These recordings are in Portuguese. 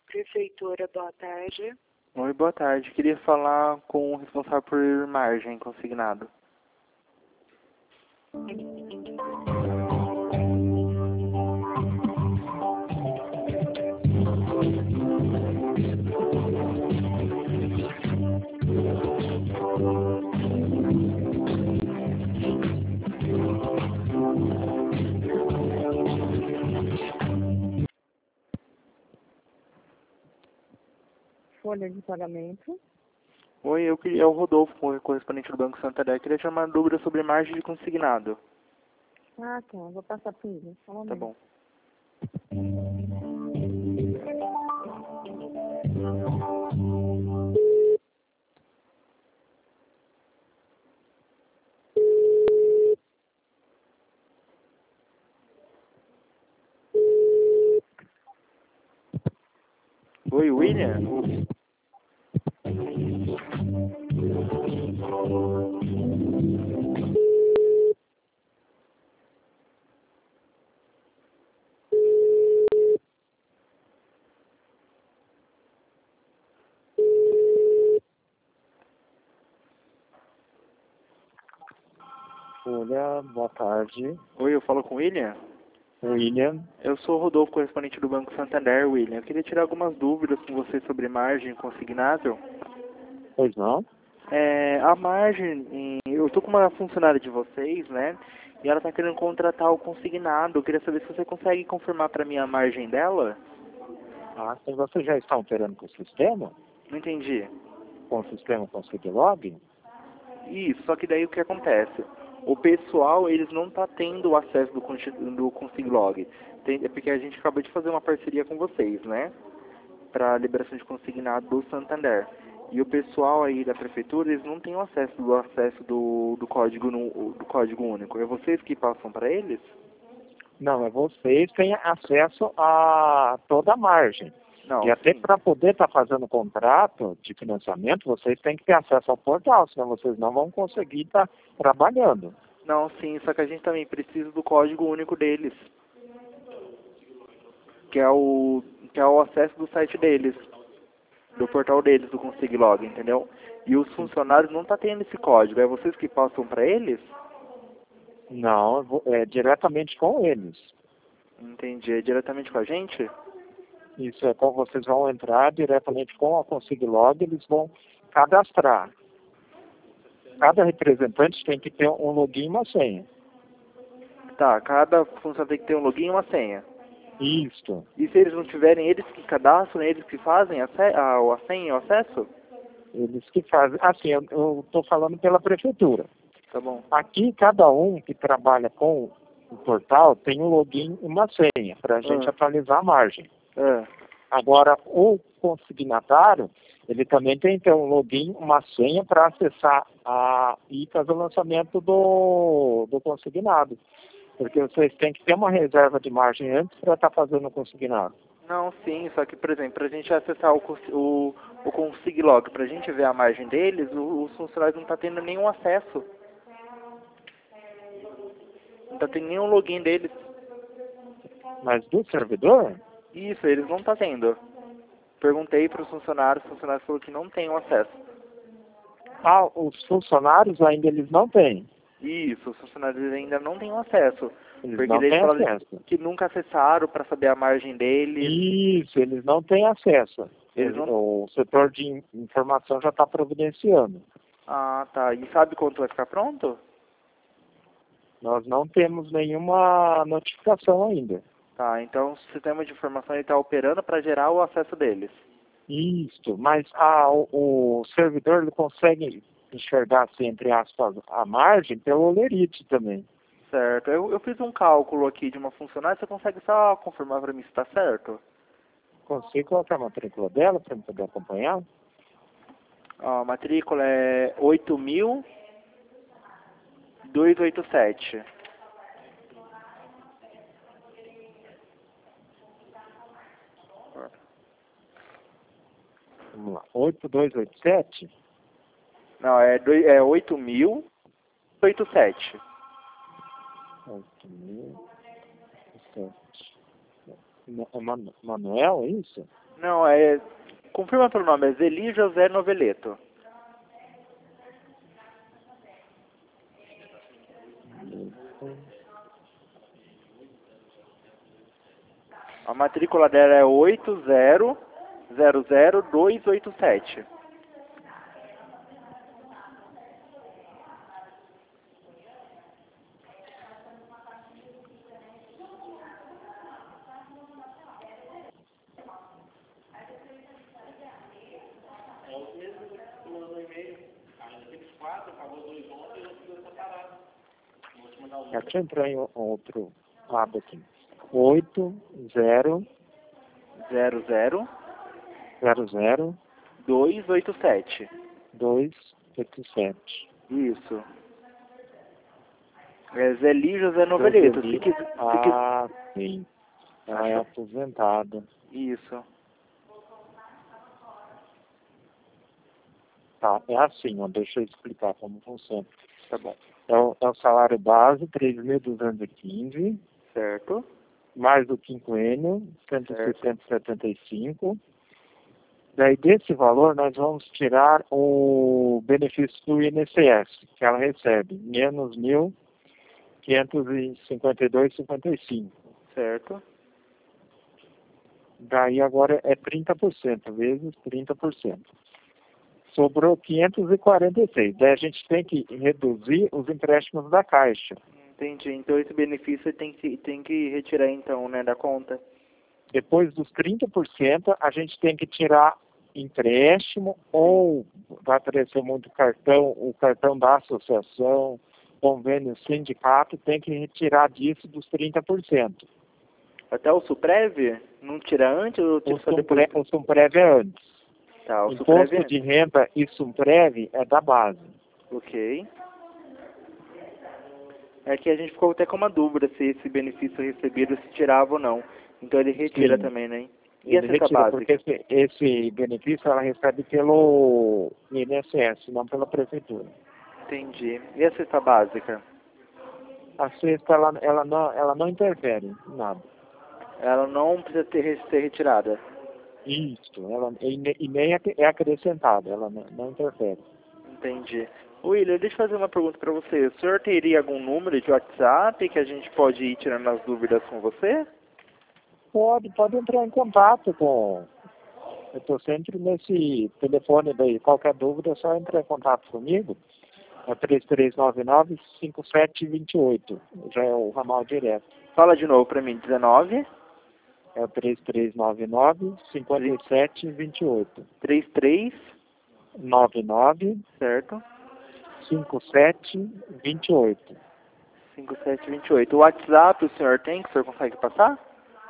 Prefeitura, boa tarde. Oi, boa tarde. Queria falar com o responsável por margem consignado. Folha de pagamento. Oi, é o Rodolfo, correspondente do Banco Santander. Queria tirar uma dúvida sobre margem de consignado. Ah, tá. Vou passar por ele. Fala Tá mesmo. bom. Oi, William? Folha, boa tarde. Oi, eu falo com o William? William. Eu sou o Rodolfo, correspondente do Banco Santander, William. Eu queria tirar algumas dúvidas com você sobre margem consignado. Pois não? A margem, eu tô com uma funcionária de vocês, né? E ela tá querendo contratar o consignado. Eu queria saber se você consegue confirmar para mim a margem dela. Ah, então você já está operando com o sistema? Não entendi. Com o sistema Conseguilog? Isso, só que daí o que acontece? O pessoal, eles não tá tendo o acesso do Consiglog. É porque a gente acabou de fazer uma parceria com vocês, né? Para liberação de consignado do Santander. E o pessoal aí da prefeitura, eles não têm o acesso do código do código único. É vocês que passam para eles? Não, é vocês que têm acesso a toda a margem. Não, E até sim. para poder estar fazendo contrato de financiamento, vocês têm que ter acesso ao portal, senão vocês não vão conseguir estar trabalhando. Não, sim, só que a gente também precisa do código único deles. Que é o acesso do site deles. Do portal deles, do Consiglog, entendeu? E os funcionários não tá tendo esse código. É vocês que passam para eles? Não, é diretamente com eles. Entendi. É diretamente com a gente? Isso é como vocês vão entrar diretamente com a Conseguilog, eles vão cadastrar. Cada representante tem que ter um login e uma senha. Tá, cada funcionário tem que ter um login e uma senha. Isso. E se eles não tiverem, eles que cadastram, eles que fazem a senha e o acesso? Eles que fazem. Assim, eu estou falando pela prefeitura. Tá bom. Aqui, cada um que trabalha com o portal tem um login e uma senha para a gente atualizar a margem. Agora, o consignatário, ele também tem que ter um login, uma senha para acessar e fazer o lançamento do consignado. Porque vocês têm que ter uma reserva de margem antes para estar fazendo o consignado. Não, sim, só que, por exemplo, para a gente acessar o Consiglog, para a gente ver a margem deles, os funcionários não estão tendo nenhum acesso. Não está tendo nenhum login deles. Mas do servidor? Isso, eles não estão tendo. Perguntei para os funcionários falaram que não tem o acesso. Ah, os funcionários ainda eles não têm. Isso, os funcionários ainda não têm o acesso. Eles porque não eles têm falaram acesso. que nunca acessaram para saber a margem deles. Isso, eles não têm acesso. Eles não... O setor de informação já está providenciando. Ah, tá. E sabe quando vai ficar pronto? Nós não temos nenhuma notificação ainda. Tá, então o sistema de informação está operando para gerar o acesso deles. Isso, mas o servidor ele consegue enxergar, assim, entre aspas, a margem pelo Olerite também. Certo. Eu fiz um cálculo aqui de uma funcionária, você consegue só confirmar para mim se está certo? Consigo colocar a matrícula dela para eu poder acompanhar? A matrícula é 8.287. Vamos lá, 8287? Não, é 8.087. 8007. Manuel, é isso? Não, confirma pelo nome, é Zeli José Noveleto. A matrícula dela é 8000287. Deixa eu entrar em outro lado aqui. 8000 287. 287. Isso. É Zeli José Noveleto. Sim. Ela é aposentada. Isso. Tá, é assim, ó, deixa eu explicar como funciona. Tá bom. É o salário base, 3.215. Certo. Mais o quinquênio, 1.675. Daí, desse valor, nós vamos tirar o benefício do INSS, que ela recebe, menos 1.552,55. Certo. Daí, agora é 30%, vezes 30%. Sobrou 546. Daí, a gente tem que reduzir os empréstimos da Caixa. Entendi. Então, esse benefício tem que retirar, então, né, da conta. Depois dos 30%, a gente tem que tirar empréstimo ou vai aparecer muito o cartão da associação, convênio sindicato, tem que retirar disso dos 30%. Até o Suprev? Não tira antes ou tira só depois? O Sumprev é antes. Tá, o Imposto Suprev de renda e Sumprev é da base. Ok. É que a gente ficou até com uma dúvida se esse benefício recebido se tirava ou não. Então ele retira Sim. também, né? E Ele a cesta retira, básica? porque esse benefício ela recebe pelo INSS, não pela prefeitura. Entendi. E a cesta básica? A cesta, ela não interfere em nada. Ela não precisa ser retirada? Isso, e nem é acrescentada, ela não interfere. Entendi. William, deixa eu fazer uma pergunta para você. O senhor teria algum número de WhatsApp que a gente pode ir tirando as dúvidas com você? Pode entrar em contato com... Eu estou sempre nesse telefone daí. Qualquer dúvida é só entrar em contato comigo. É 3399-5728. Já é o ramal direto. Fala de novo para mim. 19? É o 3399-5728. 33? 99 Certo. 5728. 5728. O WhatsApp o senhor tem, que o senhor consegue passar?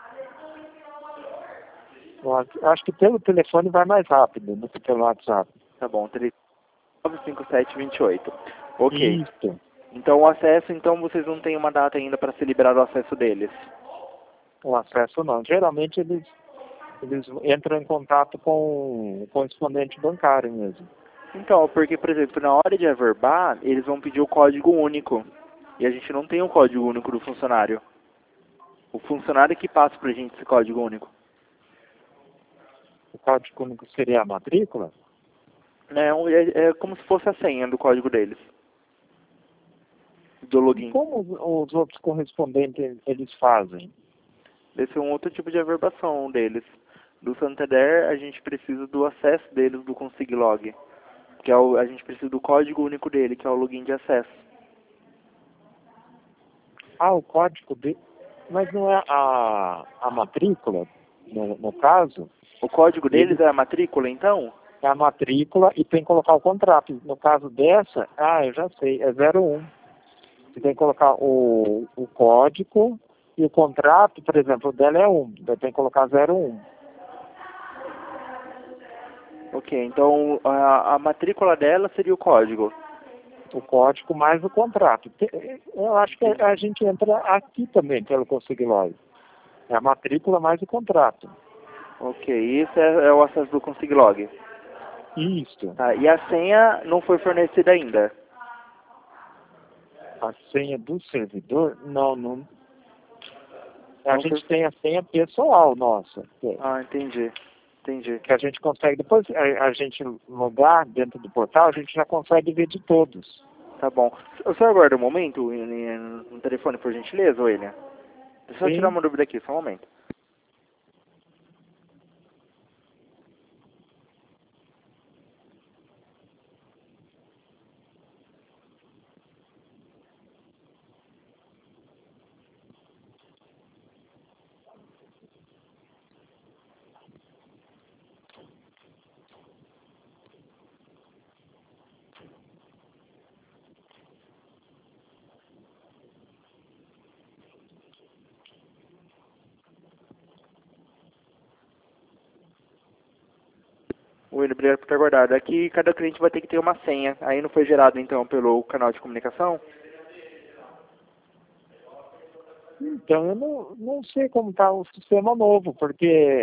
Eu acho que pelo telefone vai mais rápido do que pelo WhatsApp. Tá bom, 395728. Ok. Isso. Então o acesso, então vocês não têm uma data ainda para ser liberado o acesso deles? O acesso não. Geralmente eles entram em contato com o correspondente bancário mesmo. Então, porque, por exemplo, na hora de averbar, eles vão pedir o código único. E a gente não tem o código único do funcionário. O funcionário que passa pra gente esse código único. O código único seria a matrícula? É como se fosse a senha do código deles. Do login. E como os outros correspondentes eles fazem? Esse é um outro tipo de averbação deles. Do Santander, a gente precisa do acesso deles do Consiglog. Que é a gente precisa do código único dele, que é o login de acesso. Ah, o código de... Mas não é a matrícula, no caso? O código deles é a matrícula, então? É a matrícula e tem que colocar o contrato. No caso dessa, eu já sei, é 01. Você tem que colocar o código e o contrato, por exemplo, o dela é 1. Daí tem que colocar 01. Ok, então a matrícula dela seria o código. O código mais o contrato. Eu acho que a gente entra aqui também pelo Consiglog. É a matrícula mais o contrato. Ok, isso é o acesso do Consiglog. Isso. Tá, e a senha não foi fornecida ainda? A senha do servidor? Não. A gente tem a senha pessoal nossa. Ah, entendi. Entendi. Que a gente consegue, depois a gente logar dentro do portal, a gente já consegue ver de todos. Tá bom. O senhor aguarda um momento no telefone, por gentileza, William? Deixa eu Sim. tirar uma dúvida aqui, só um momento. William, obrigado por ter aguardado. Aqui cada cliente vai ter que ter uma senha. Aí não foi gerado então pelo canal de comunicação? Então, eu não sei como está o sistema novo, porque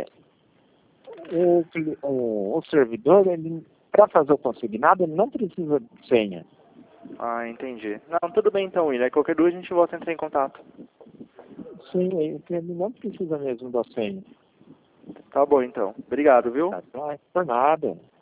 o servidor, para fazer o consignado, ele não precisa de senha. Ah, entendi. Não, tudo bem então, William. Qualquer dúvida a gente volta a entrar em contato. Sim, ele não precisa mesmo da senha. Tá bom então. Obrigado, viu? Tá, por nada.